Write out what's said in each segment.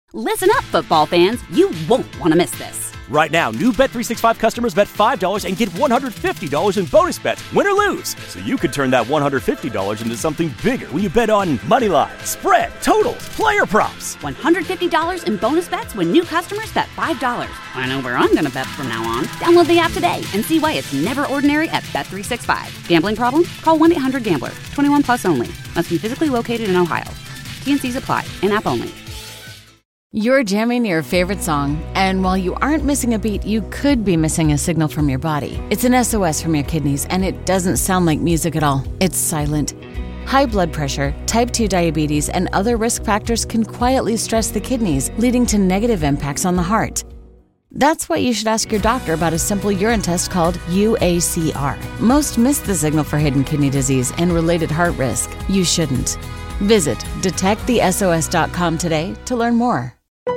Listen up, football fans. You won't want to miss this. Right now, new Bet365 customers bet $5 and get $150 in bonus bets, win or lose. So you could turn that $150 into something bigger when you bet on money line, spread, totals, player props. $150 in bonus bets when new customers bet $5. I know where I'm going to bet from now on. Download the app today and see why it's never ordinary at Bet365. Gambling problem? Call 1-800-GAMBLER. 21 plus only. Must be physically located in Ohio. T&Cs apply. In-app only. You're jamming your favorite song, and while you aren't missing a beat, you could be missing a signal from your body. It's an SOS from your kidneys, and it doesn't sound like music at all. It's silent. High blood pressure, type 2 diabetes, and other risk factors can quietly stress the kidneys, leading to negative impacts on the heart. That's why you should ask your doctor about a simple urine test called UACR. Most miss the signal for hidden kidney disease and related heart risk. You shouldn't. Visit detectthesos.com today to learn more.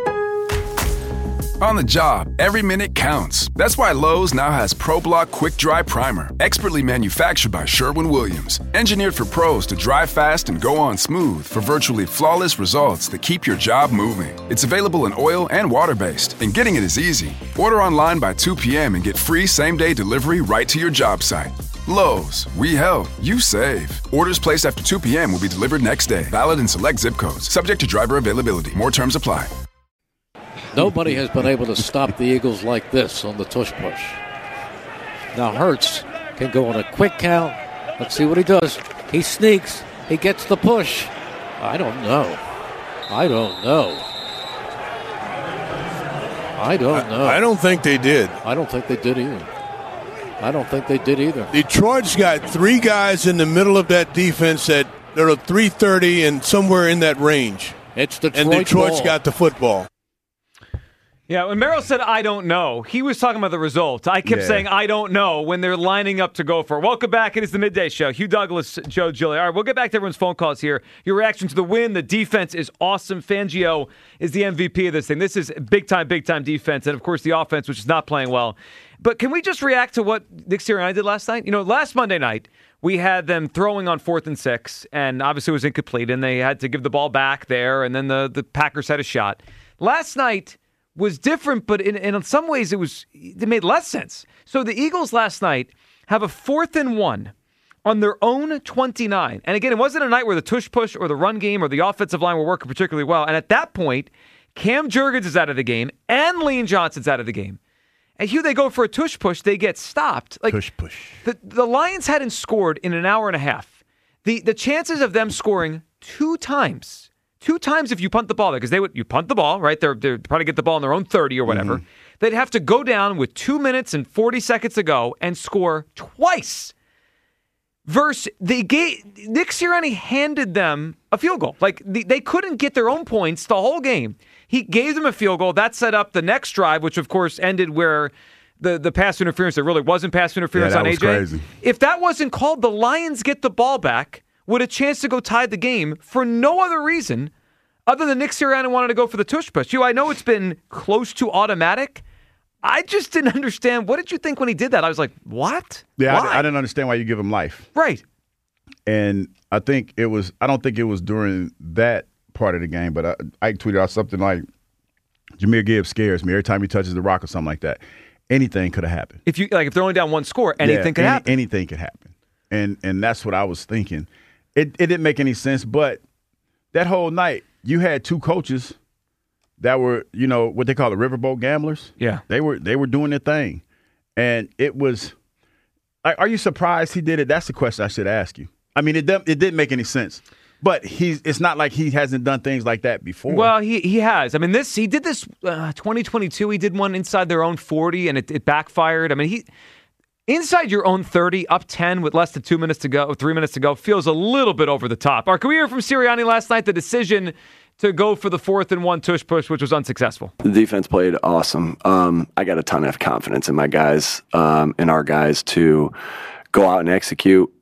On the job, every minute counts. That's why Lowe's now has ProBlock Quick Dry Primer, expertly manufactured by Sherwin-Williams. Engineered for pros to dry fast and go on smooth for virtually flawless results that keep your job moving. It's available in oil and water-based, and getting it is easy. Order online by 2 p.m. and get free same-day delivery right to your job site. Lowe's, we help, you save. Orders placed after 2 p.m. will be delivered next day. Valid in select zip codes. Subject to driver availability. More terms apply. Nobody has been able to stop the Eagles like this on the tush push. Now Hurts can go on a quick count. Let's see what he does. He sneaks. He gets the push. I don't know. I don't think they did. I don't think they did either. Detroit's got three guys in the middle of that defense that they're at 330 and somewhere in that range. It's Detroit. And Detroit's ball. got the football. Yeah, when Merrill said, I don't know, he was talking about the result. I kept saying, I don't know, when they're lining up to go for it. Welcome back. It is the Midday Show. Hugh Douglas, Joe Giglio. All right, we'll get back to everyone's phone calls here. Your reaction to the win. The defense is awesome. Fangio is the MVP of this thing. This is big-time defense. And, of course, the offense, which is not playing well. But can we just react to what Nick Sirianni did last night? You know, last Monday night, we had them throwing on 4th and 6, and obviously it was incomplete, and they had to give the ball back there, and then the Packers had a shot. Last night was different, but in some ways it made less sense. So the Eagles last night have a 4th and 1 on their own 29. And again, it wasn't a night where the tush push or the run game or the offensive line were working particularly well. And at that point, Cam Jurgens is out of the game and Lane Johnson's out of the game. And here they go for a tush push. They get stopped. Like, Tush push. The Lions hadn't scored in an hour and a half. The chances of them scoring two times if you punt the ball there, because you punt the ball, right? They're trying to get the ball on their own 30 or whatever. Mm-hmm. They'd have to go down with 2 minutes and 40 seconds to go and score twice. Versus Nick Sirianni handed them a field goal. Like they couldn't get their own points the whole game. He gave them a field goal. That set up the next drive, which of course ended where the pass interference, there really wasn't pass interference on AJ. Crazy. If that wasn't called, the Lions get the ball back with a chance to go tie the game for no other reason other than Nick Sirianni wanted to go for the tush push. I know it's been close to automatic. I just didn't understand. What did you think when he did that? I was like, what? Yeah, Why? I didn't understand why you give him life. Right. And I don't think it was during that part of the game, but I tweeted out something like, Jahmyr Gibbs scares me every time he touches the rock or something like that. Anything could have happened. If they're only down one score, anything could happen. Anything could happen. And that's what I was thinking. It didn't make any sense, but that whole night you had two coaches that were, what they call the riverboat gamblers. Yeah. They were doing their thing. And it was are you surprised he did it? That's the question I should ask you. I mean, it didn't make any sense. But it's not like he hasn't done things like that before. Well, he has. I mean, he did this 2022. He did one inside their own 40, and it backfired. I mean, inside your own 30, up 10 with less than 3 minutes to go, feels a little bit over the top. Can we hear from Sirianni last night, the decision to go for the 4th and 1 tush push, which was unsuccessful? The defense played awesome. I got a ton of confidence in my guys, in our guys to go out and execute.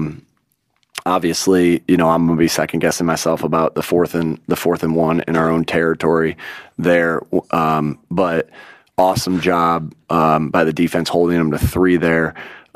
Obviously, I'm going to be second guessing myself about the 4th and 1 in our own territory there. But awesome job by the defense holding them to 3 there.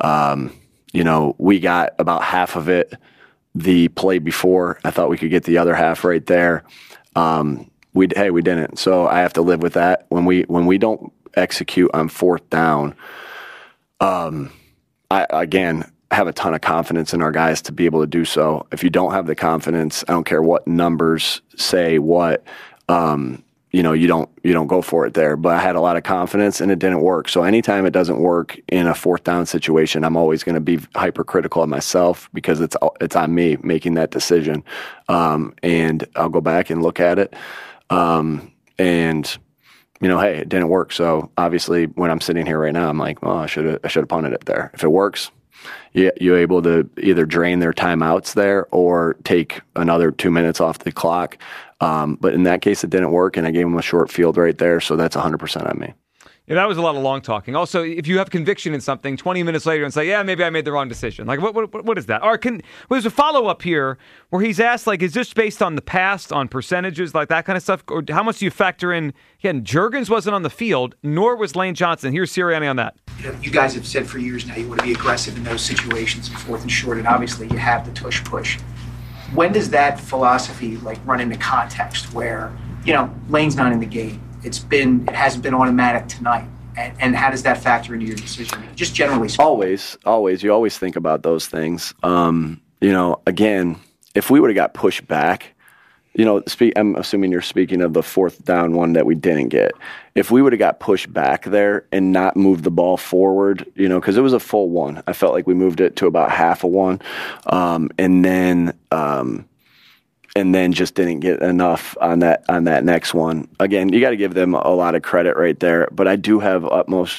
We got about half of it the play before. I thought we could get the other half right there. we didn't. So I have to live with that. When we don't execute on fourth down, I have a ton of confidence in our guys to be able to do so. If you don't have the confidence, I don't care what numbers say what, you don't go for it there. But I had a lot of confidence and it didn't work. So anytime it doesn't work in a fourth down situation, I'm always going to be hypercritical of myself because it's on me making that decision. And I'll go back and look at it. Hey, it didn't work. So obviously when I'm sitting here right now, I'm like, well, I should have punted it there. If it works, you're able to either drain their timeouts there or take another 2 minutes off the clock. But in that case, it didn't work, and I gave them a short field right there, so that's 100% on me. Yeah, that was a lot of long talking. Also, if you have conviction in something, 20 minutes later and say, yeah, maybe I made the wrong decision. Like, what is that? Or there's a follow-up here where he's asked, like, is this based on the past, on percentages, like that kind of stuff? Or how much do you factor in? Again, Juergens wasn't on the field, nor was Lane Johnson. Here's Sirianni on that. You guys have said for years now you want to be aggressive in those situations, fourth and short, and obviously you have the tush push. When does that philosophy run into context where, Lane's not in the game? It hasn't been automatic tonight. And how does that factor into your decision? Just generally speaking. Always. You always think about those things. Again, if we would have got pushed back, I'm assuming you're speaking of the fourth down one that we didn't get. If we would have got pushed back there and not moved the ball forward, because it was a full one. I felt like we moved it to about half a one. And then just didn't get enough on that next one. Again, you got to give them a lot of credit right there. But I do have utmost,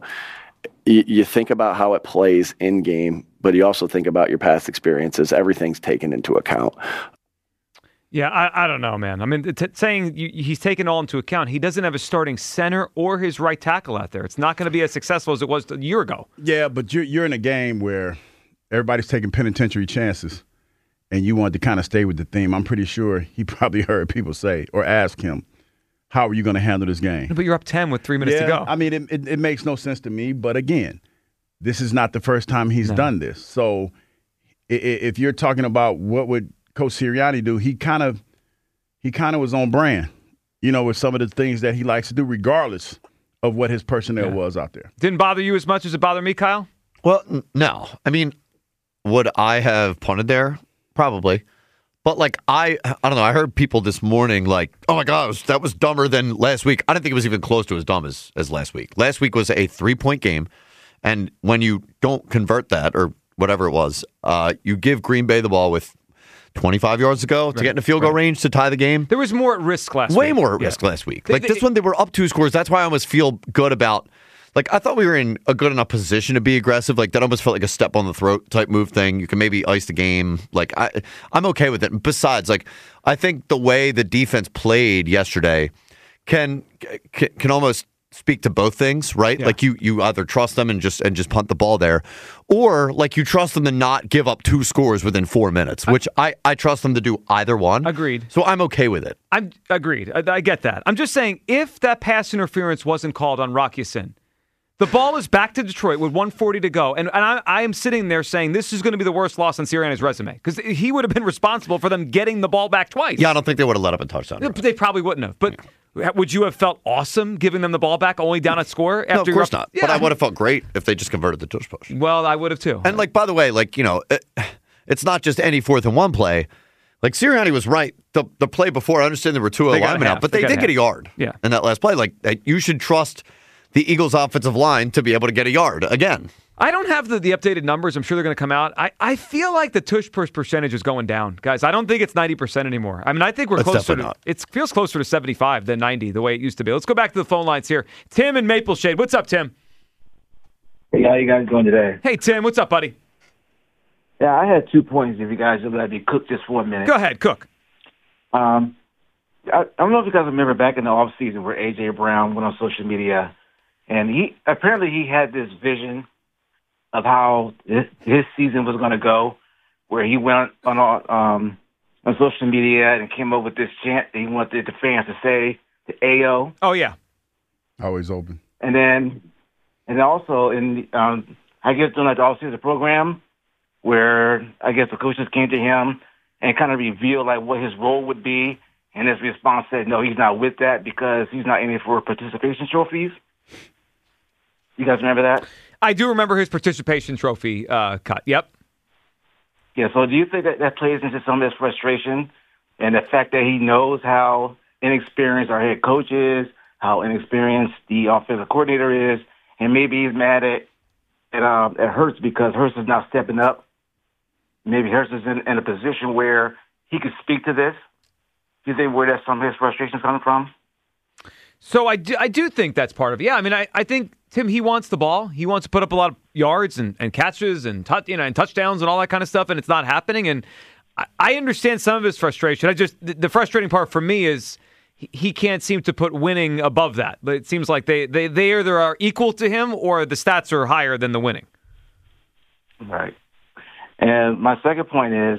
you think about how it plays in game, but you also think about your past experiences. Everything's taken into account. Yeah, I don't know, man. I mean, saying he's taken all into account, he doesn't have a starting center or his right tackle out there. It's not going to be as successful as it was a year ago. Yeah, but you're in a game where everybody's taking penitentiary chances. And you wanted to kind of stay with the theme. I'm pretty sure he probably heard people say or ask him, how are you going to handle this game? But you're up 10 with 3 minutes to go. I mean, it makes no sense to me. But again, this is not the first time he's done this. So if you're talking about what would Coach Sirianni do, he kind of was on brand, with some of the things that he likes to do, regardless of what his personnel was out there. Didn't bother you as much as it bothered me, Kyle? Well, no. I mean, would I have punted there? Probably. But, I don't know. I heard people this morning oh, my gosh, that was dumber than last week. I didn't think it was even close to as dumb as last week. Last week was a 3-point game. And when you don't convert that or whatever it was, you give Green Bay the ball with 25 yards to go to get in a field goal range to tie the game. There was more at risk last week. Way more at risk last week. This one, they were up 2 scores. That's why I almost feel good about I thought we were in a good enough position to be aggressive. That almost felt like a step on the throat type move thing. You can maybe ice the game. I'm okay with it. Besides, I think the way the defense played yesterday can almost speak to both things, right? Yeah. You either trust them and just punt the ball there, or you trust them to not give up 2 scores within 4 minutes, which I trust them to do either one. Agreed. So I'm okay with it. I'm agreed. I get that. I'm just saying, if that pass interference wasn't called on Rock Ya-Sin, the ball is back to Detroit with 1:40 to go, and I am sitting there saying this is going to be the worst loss on Sirianni's resume because he would have been responsible for them getting the ball back twice. Yeah, I don't think they would have let up a touchdown. They probably wouldn't have. But would you have felt awesome giving them the ball back only down a score? No, of course not. Yeah, but I would have felt great if they just converted the tush push. Well, I would have too. And by the way, it's not just any 4th and 1 play. Sirianni was right. The play before, I understand there were 2 linemen out, but they did get a yard in that last play. You should trust the Eagles' offensive line to be able to get a yard again. I don't have the updated numbers. I'm sure they're going to come out. I feel like the tush push percentage is going down, guys. I don't think it's 90% anymore. I mean, I think we're closer to it feels closer to 75 than 90 the way it used to be. Let's go back to the phone lines here. Tim in Maple Shade. What's up, Tim? Hey, how you guys doing today? Hey, Tim. What's up, buddy? Yeah, I had 2 points if you guys would let me cook just for a minute. Go ahead, cook. I don't know if you guys remember back in the offseason where A.J. Brown went on social media, and he had this vision of how his season was going to go, where he went on social media and came up with this chant that he wanted the fans to say, the AO. Oh, yeah. Always open. And also in I guess during the offseason program, where I guess the coaches came to him and kind of revealed what his role would be, and his response said, no, he's not with that because he's not in it for participation trophies. You guys remember that? I do remember his participation trophy cut. Yep. Yeah, so do you think that plays into some of his frustration and the fact that he knows how inexperienced our head coach is, how inexperienced the offensive coordinator is, and maybe he's mad at Hurts because Hurts is now stepping up. Maybe Hurts is in a position where he could speak to this. Do you think where that's some of his frustration coming from? So I do think that's part of it. Yeah, I mean, I think, Tim, he wants the ball. He wants to put up a lot of yards and catches and touchdowns and all that kind of stuff, and it's not happening. And I understand some of his frustration. The frustrating part for me is he can't seem to put winning above that. It seems like they either are equal to him or the stats are higher than the winning. Right. And my second point is,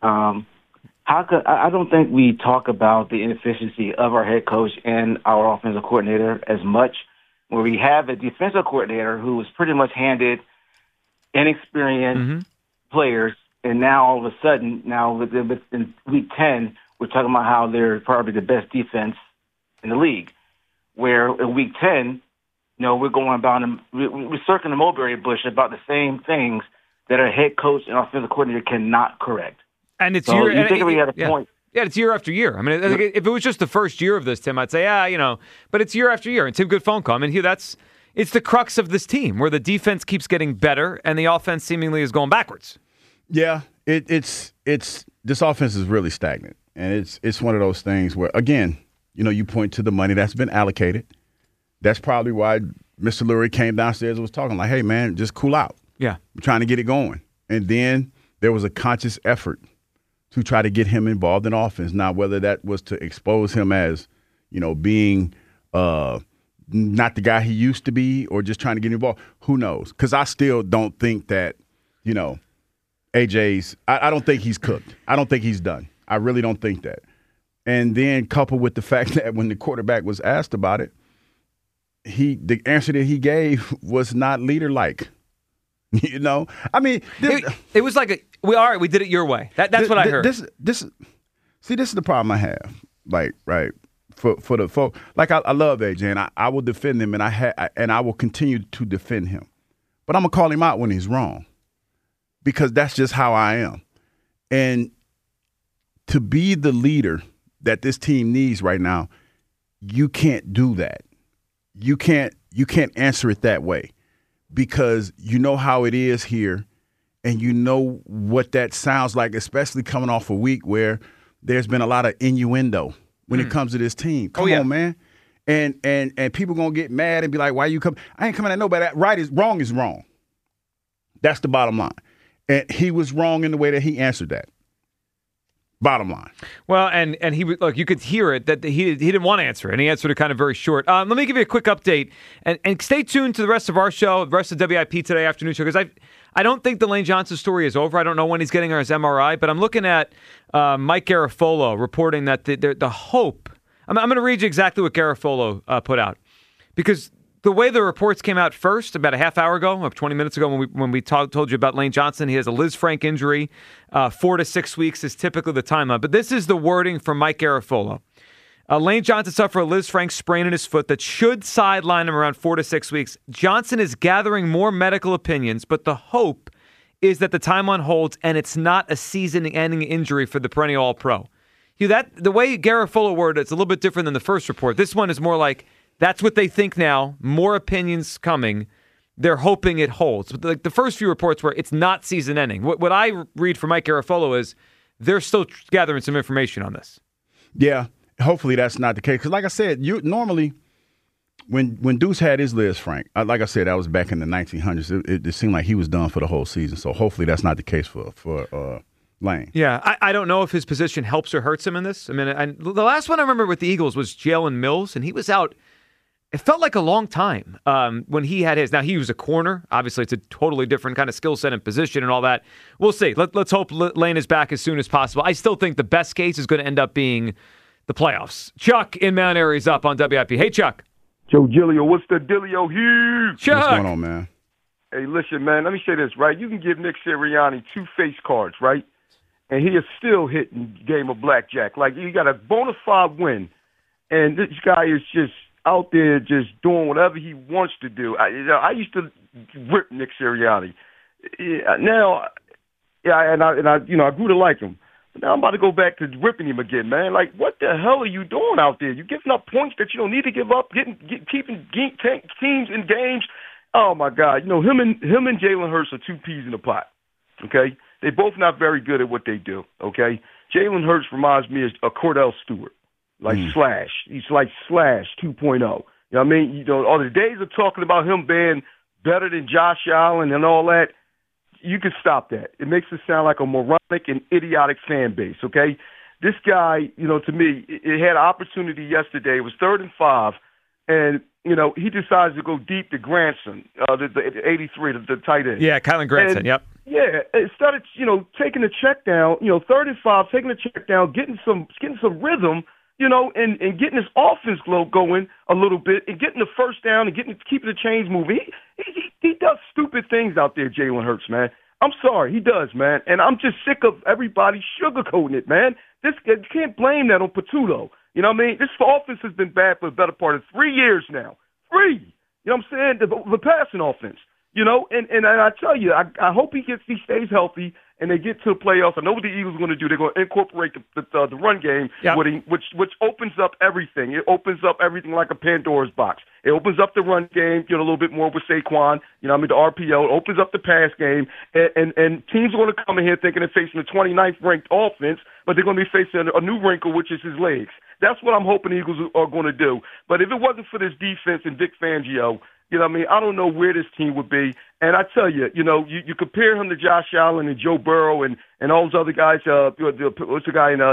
I don't think we talk about the inefficiency of our head coach and our offensive coordinator as much, where we have a defensive coordinator who was pretty much handed inexperienced players, and now all of a sudden, within week 10, we're talking about how they're probably the best defense in the league. Where in week 10, we're going about and we're circling the mulberry bush about the same things that our head coach and offensive coordinator cannot correct. And it's so you think we had a point. Yeah, it's year after year. I mean, if it was just the first year of this, Tim, I'd say, but it's year after year. And Tim, good phone call. I mean, it's the crux of this team where the defense keeps getting better and the offense seemingly is going backwards. Yeah, it's this offense is really stagnant, and it's one of those things where, again, you point to the money that's been allocated. That's probably why Mr. Lurie came downstairs and was talking like, "Hey, man, just cool out. Yeah, we're trying to get it going." And then there was a conscious effort to try to get him involved in offense. Now, whether that was to expose him as, being not the guy he used to be or just trying to get involved, who knows? Because I still don't think that, AJ's – I don't think he's cooked. I don't think he's done. I really don't think that. And then coupled with the fact that when the quarterback was asked about it, the answer that he gave was not leader-like. I mean, it was like we did it your way. That's what I heard. This is the problem I have. Like, right, for the folk. Like, I love AJ, and I will defend him, and I will continue to defend him. But I'm gonna call him out when he's wrong, because that's just how I am. And to be the leader that this team needs right now, you can't do that. You can't answer it that way. Because you know how it is here, and you know what that sounds like, especially coming off a week where there's been a lot of innuendo when it comes to this team. Come on, man. And people going to get mad and be like, why you come? I ain't coming at nobody. Wrong is wrong. That's the bottom line. And he was wrong in the way that he answered that. Bottom line. Well, and he look, you could hear it that he didn't want to answer it, and he answered it kind of very short. Let me give you a quick update, and stay tuned to the rest of our show, the rest of WIP Today afternoon show, because I don't think the Lane Johnson story is over. I don't know when he's getting his MRI, but I'm looking at Mike Garafolo reporting that the hope. I'm going to read you exactly what Garafolo put out, because the way the reports came out first, about a half hour ago, 20 minutes ago, when we told you about Lane Johnson, he has a Liz Frank injury. 4 to 6 weeks is typically the timeline. But this is the wording from Mike Garafolo. Lane Johnson suffered a Liz Frank sprain in his foot that should sideline him around 4 to 6 weeks. Johnson is gathering more medical opinions, but the hope is that the timeline holds and it's not a season-ending injury for the perennial All-Pro. The way Garafolo worded it's a little bit different than the first report. This one is more like, that's what they think now. More opinions coming. They're hoping it holds. But the first few reports were it's not season-ending. What I read from Mike Garafolo is they're still gathering some information on this. Yeah, hopefully that's not the case. Because like I said, normally when Deuce had his Liz Frank, like I said, that was back in the 1900s. It seemed like he was done for the whole season. So hopefully that's not the case for Lane. Yeah, I don't know if his position helps or hurts him in this. I mean, the last one I remember with the Eagles was Jalen Mills, and he was out. It felt like a long time when he had his. Now, he was a corner. Obviously, it's a totally different kind of skill set and position and all that. We'll see. Let's hope Lane is back as soon as possible. I still think the best case is going to end up being the playoffs. Chuck in Mount Airy is up on WIP. Hey, Chuck. Joe Gilio, what's the dealio here? Chuck. What's going on, man? Hey, listen, man, let me say this, right? You can give Nick Sirianni 2 face cards, right? and he is still hitting game of blackjack. Like, you got a bona fide win, and this guy is just out there just doing whatever he wants to do. I used to rip Nick Sirianni. Now, and I grew to like him. But now I'm about to go back to ripping him again, man. Like, what the hell are you doing out there? You're giving up points that you don't need to give up, keeping teams in games. Oh, my God. You know, him and Jalen Hurts are two peas in a pot, okay? They're both not very good at what they do, okay? Jalen Hurts reminds me of a Cordell Stewart, like Slash. He's like Slash 2.0. You know what I mean? You know, all the days of talking about him being better than Josh Allen and all that, you can stop that. It makes it sound like a moronic and idiotic fan base, okay? This guy, you know, to me, it had an opportunity yesterday. It was 3rd and 5, and, you know, he decides to go deep to Granson, the 83, the tight end. Yeah, Kylan Granson, yep. Yeah, it started, you know, taking the check down, you know, 3rd and 5, taking the check down, getting some rhythm, you know, and getting his offense going a little bit, and getting the first down and keeping the chains moving. He does stupid things out there, Jalen Hurts, man. I'm sorry, he does, man. And I'm just sick of everybody sugarcoating it, man. You can't blame that on Patullo. You know what I mean? This offense has been bad for the better part of 3 years now. 3. You know what I'm saying? The passing offense. You know, and I tell you, I hope he stays healthy and they get to the playoffs. I know what the Eagles are going to do. They're going to incorporate the run game, which opens up everything. It opens up everything like a Pandora's box. It opens up the run game, you know, a little bit more with Saquon. You know, I mean, the RPO. It opens up the pass game, and teams are going to come in here thinking they're facing the 29th ranked offense, but they're going to be facing a new wrinkle, which is his legs. That's what I'm hoping the Eagles are going to do. But if it wasn't for this defense and Vic Fangio, you know what I mean? I don't know where this team would be. And I tell you, you know, you compare him to Josh Allen and Joe Burrow and all those other guys, what's the guy in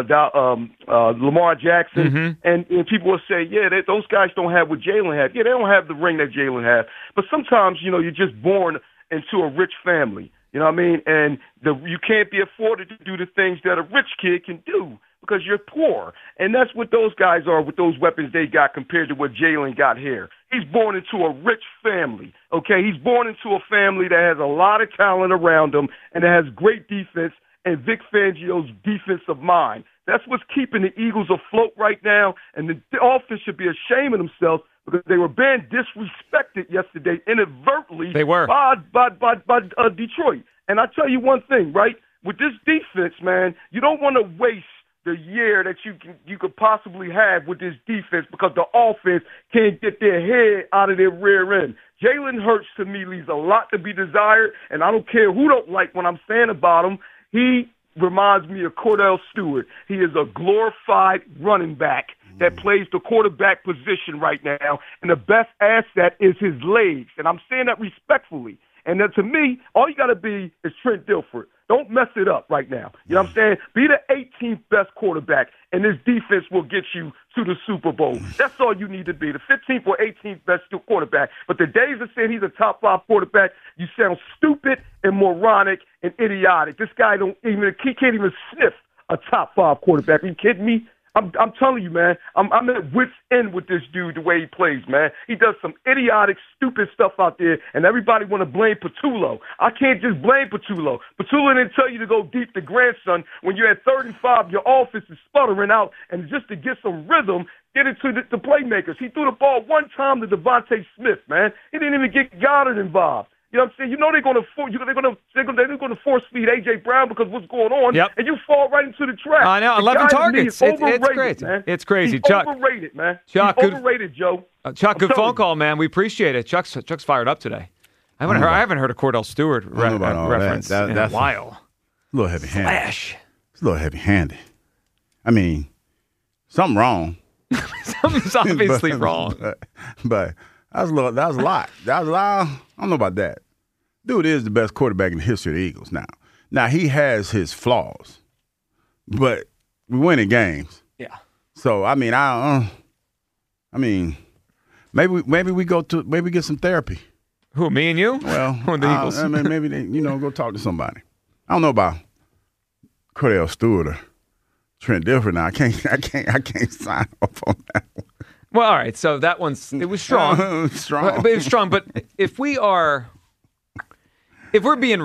Lamar Jackson, and people will say, yeah, those guys don't have what Jalen had. Yeah, they don't have the ring that Jalen had. But sometimes, you know, you're just born into a rich family. You know what I mean? And you can't be afforded to do the things that a rich kid can do because you're poor. And that's what those guys are with those weapons they got compared to what Jalen got here. He's born into a rich family, okay? He's born into a family that has a lot of talent around him and that has great defense and Vic Fangio's defensive mind. That's what's keeping the Eagles afloat right now, and the offense should be ashamed of themselves because they were being disrespected yesterday inadvertently by Detroit. And I tell you one thing, right? With this defense, man, you don't want to waste the year that you could possibly have with this defense because the offense can't get their head out of their rear end. Jalen Hurts, to me, leaves a lot to be desired, and I don't care who don't like what I'm saying about him. He reminds me of Cordell Stewart. He is a glorified running back that plays the quarterback position right now, and the best asset is his legs, and I'm saying that respectfully. And then to me, all you got to be is Trent Dilfer. Don't mess it up right now. You know what I'm saying? Be the 18th best quarterback, and this defense will get you to the Super Bowl. That's all you need to be, the 15th or 18th best quarterback. But the days of saying he's a top 5 quarterback, you sound stupid and moronic and idiotic. This guy he can't even sniff a top 5 quarterback. Are you kidding me? I'm telling you, man, I'm at wit's end with this dude, the way he plays, man. He does some idiotic, stupid stuff out there, and everybody want to blame Patullo. I can't just blame Patullo. Patullo didn't tell you to go deep to Grandson when you're at 35, your offense is sputtering out, and just to get some rhythm, get it to the playmakers. He threw the ball one time to Devontae Smith, man. He didn't even get Goddard involved. You know what I'm saying? You know they're going to force feed A.J. Brown because what's going on, and you fall right into the trap. I know, 11 targets. It's crazy, man. It's crazy. He's Chuck, overrated, man. Chuck, He's overrated, Joe. Chuck, good phone call, man. We appreciate it. Chuck's fired up today. I haven't heard a Cordell Stewart reference in a while. A little heavy-handed. Flash. It's a little heavy-handed. I mean, something wrong. Something's obviously wrong. But that was a lot. That was a lot. I don't know about that. Dude is the best quarterback in the history of the Eagles now. Now, he has his flaws, but we winning games. Yeah. So, I mean, maybe we get some therapy. Who, me and you? Well, the Eagles. I mean, maybe they, go talk to somebody. I don't know about Cordell Stewart or Trent Dilfer now. I can't sign off on that one. Well, all right. So it was strong. Strong. But it was strong. But if we're being real,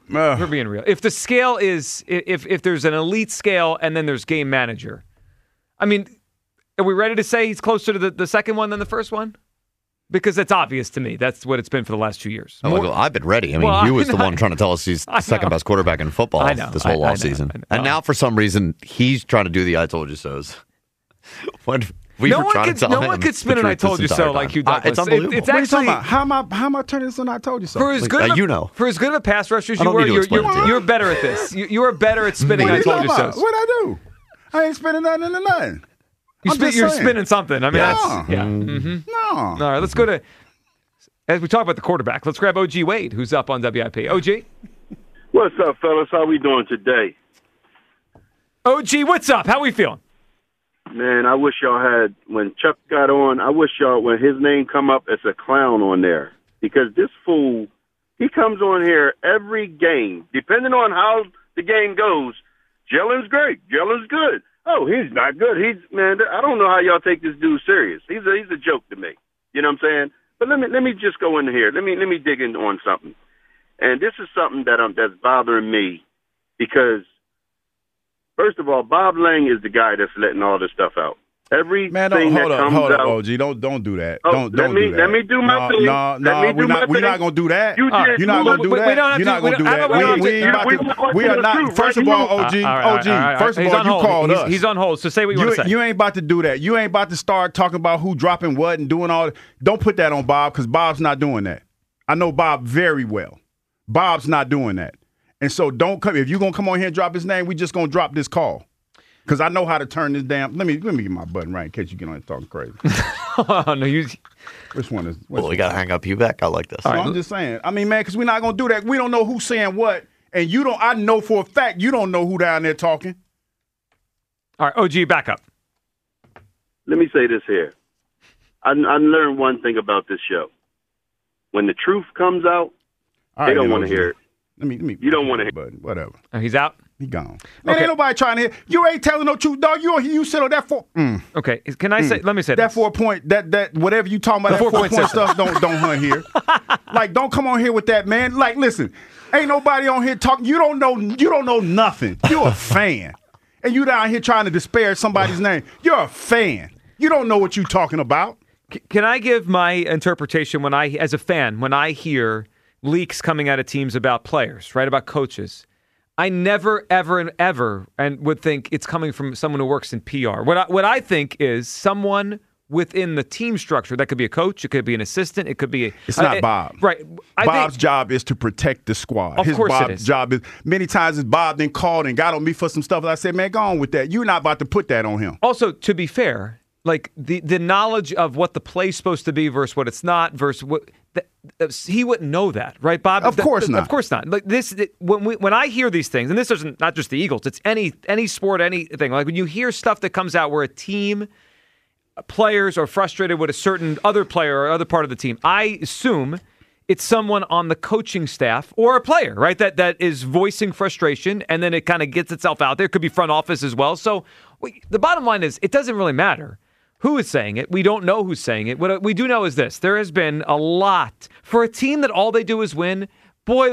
We're being real. If the scale is, if there's an elite scale and then there's game manager, I mean, are we ready to say he's closer to the second one than the first one? Because it's obvious to me. That's what it's been for the last 2 years. I've been ready. I mean, you was the one trying to tell us he's the second best quarterback in football this whole offseason. And now, for some reason, he's trying to do the I told you so's. When we were trying to tell him. No one could spin an I told you so like Hugh Douglas. It's unbelievable. It's actually, how am I turning this on I told you so? For as good of a pass rusher as you were, you're better at this. You are better at spinning I told you so. What'd I do? I ain't spinning nothing into nothing. You're spinning something. I mean, that's yeah. No. All right, let's go to. As we talk about the quarterback, let's grab OG Wade, who's up on WIP. OG? What's up, fellas? How we doing today? OG, what's up? How we feeling? Man, I wish y'all had, when Chuck got on, I wish y'all, when his name come up as a clown on there. Because this fool, he comes on here every game. Depending on how the game goes, Jalen's great. Jalen's good. Oh, he's not good. Man, I don't know how y'all take this dude serious. He's a joke to me. You know what I'm saying? But let me just go in here. Let me dig in on something. And this is something that's bothering me because, first of all, Bob Lang is the guy that's letting all this stuff out. Everything hold that comes up, out. OG. Don't do that. Oh, don't do that. Let me do my thing. No, we're not going to do that. You're not going to do that. You're not going to do that. We are not. First of all, OG. First of all, you called us. He's on hold. So say what you want to say. You ain't about to do that. You ain't about to start talking about who dropping what and doing all that. Don't put that on Bob because Bob's not doing that. I know Bob very well. Bob's not doing that. And so don't come. If you're going to come on here and drop his name, we just going to drop this call. Because I know how to turn this damn. Let me get my button right in case you get on and talking crazy. Which one is? Well, we got to hang up you back. I like this. So I'm just saying. I mean, man, because we're not going to do that. We don't know who's saying what. And you don't. I know for a fact you don't know who down there talking. All right, OG, back up. Let me say this here. I learned one thing about this show. When the truth comes out, they don't want to hear it. You don't want to hear it. Whatever. He's out? He gone. Man, ain't nobody trying to hear. You ain't telling no truth, dog. You sit on that 4. Okay. Can I say? Let me say that 4 point. That whatever you talking about. That 4 point stuff. Don't hunt here. Like, don't come on here with that, man. Like, listen, ain't nobody on here talking. You don't know nothing. You're a fan, and you down here trying to disparage somebody's name. You're a fan. You don't know what you talking about. Can I give my interpretation as a fan, when I hear leaks coming out of teams about players, right, about coaches? I never, ever, and would think it's coming from someone who works in PR. What I think is someone within the team structure. That could be a coach. It could be an assistant. It could be It's not Bob. Right. Bob's job is to protect the squad. Of course it is. His job is, many times is Bob then called and got on me for some stuff. And I said, man, go on with that. You're not about to put that on him. Also, to be fair, like the knowledge of what the play's supposed to be versus what it's not versus what he wouldn't know that, right, Bob? Of course not. Of course not. Like this, when I hear these things, and this isn't not just the Eagles, it's any sport, anything. Like when you hear stuff that comes out where a team, players are frustrated with a certain other player or other part of the team, I assume it's someone on the coaching staff or a player, right, that is voicing frustration, and then it kind of gets itself out there. It could be front office as well. So the bottom line is it doesn't really matter who is saying it. We don't know who's saying it. What we do know is this. There has been a lot. For a team that all they do is win, boy,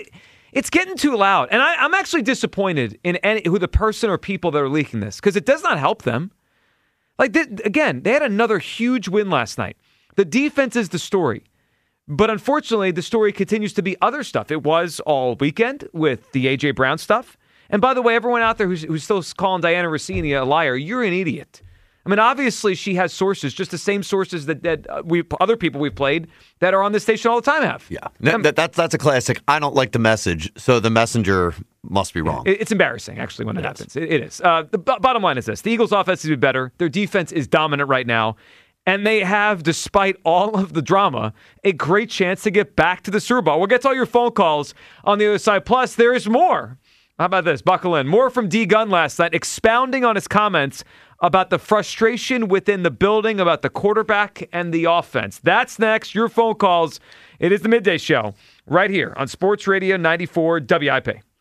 it's getting too loud. And I'm actually disappointed in who the person or people that are leaking this, because it does not help them. Like, again, they had another huge win last night. The defense is the story. But unfortunately, the story continues to be other stuff. It was all weekend with the A.J. Brown stuff. And by the way, everyone out there who's still calling Diana Rossini a liar, you're an idiot. I mean, obviously, she has sources, just the same sources that other people we've played that are on this station all the time have. Yeah, that's a classic. I don't like the message, so the messenger must be wrong. It's embarrassing, actually, when it happens. It is. The bottom line is this. The Eagles' offense is better. Their defense is dominant right now. And they have, despite all of the drama, a great chance to get back to the Super Bowl. We'll get to all your phone calls on the other side. Plus, there is more. How about this? Buckle in. More from D. Gunn last night, expounding on his comments about the frustration within the building about the quarterback and the offense. That's next. Your phone calls. It is the Midday Show right here on Sports Radio 94 WIP.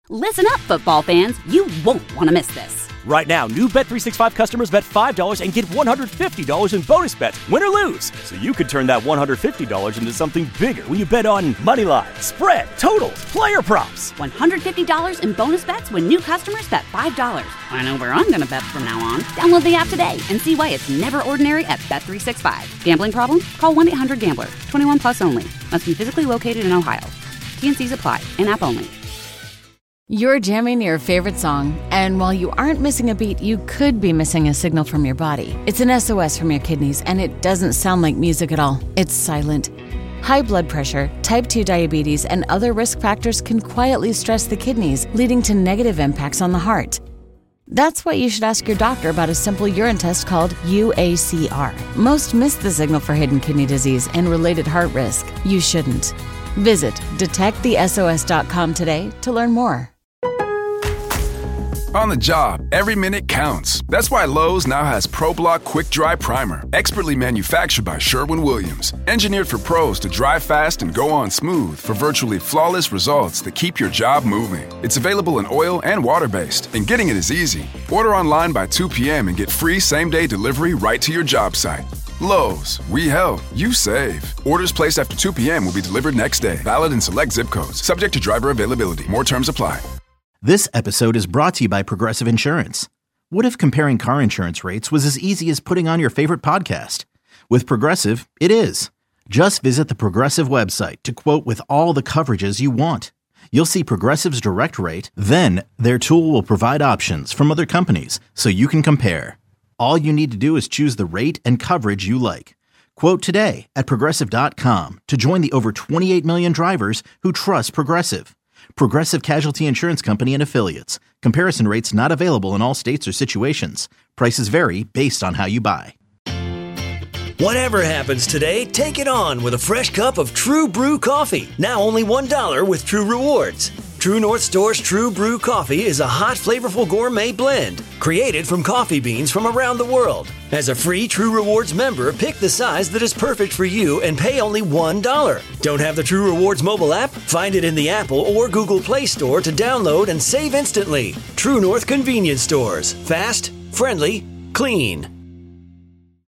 Listen up, football fans. You won't want to miss this. Right now, new Bet365 customers bet $5 and get $150 in bonus bets, win or lose. So you could turn that $150 into something bigger when you bet on Moneyline, spread, totals, player props. $150 in bonus bets when new customers bet $5. I know where I'm going to bet from now on. Download the app today and see why it's never ordinary at Bet365. Gambling problem? Call 1-800-GAMBLER. 21 plus only. Must be physically located in Ohio. T&Cs apply. In-app only. You're jamming your favorite song, and while you aren't missing a beat, you could be missing a signal from your body. It's an SOS from your kidneys, and it doesn't sound like music at all. It's silent. High blood pressure, type 2 diabetes, and other risk factors can quietly stress the kidneys, leading to negative impacts on the heart. That's why you should ask your doctor about a simple urine test called UACR. Most miss the signal for hidden kidney disease and related heart risk. You shouldn't. Visit detectthesos.com today to learn more. On the job, every minute counts. That's why Lowe's now has ProBlock Quick Dry Primer, expertly manufactured by Sherwin-Williams. Engineered for pros to dry fast and go on smooth for virtually flawless results that keep your job moving. It's available in oil and water-based, and getting it is easy. Order online by 2 p.m. and get free same-day delivery right to your job site. Lowe's, we help, you save. Orders placed after 2 p.m. will be delivered next day. Valid in select zip codes. Subject to driver availability. More terms apply. This episode is brought to you by Progressive Insurance. What if comparing car insurance rates was as easy as putting on your favorite podcast? With Progressive, it is. Just visit the Progressive website to quote with all the coverages you want. You'll see Progressive's direct rate, then their tool will provide options from other companies so you can compare. All you need to do is choose the rate and coverage you like. Quote today at Progressive.com to join the over 28 million drivers who trust Progressive. Progressive Casualty Insurance Company and Affiliates. Comparison rates not available in all states or situations. Prices vary based on how you buy. Whatever happens today, take it on with a fresh cup of True Brew coffee. Now only $1 with True Rewards. True North Store's True Brew coffee is a hot, flavorful gourmet blend created from coffee beans from around the world. As a free True Rewards member, pick the size that is perfect for you and pay only $1. Don't have the True Rewards mobile app? Find it in the Apple or Google Play Store to download and save instantly. True North Convenience Stores. Fast, friendly, clean.